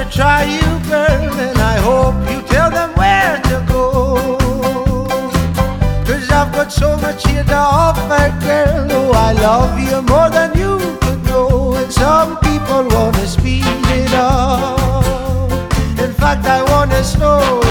try you, girl, and I hope you tell them where to go. 'Cause I've got so much here to offer, girl. Oh, I love you more than you could know. And some people wanna speed it up. In fact, I wanna slow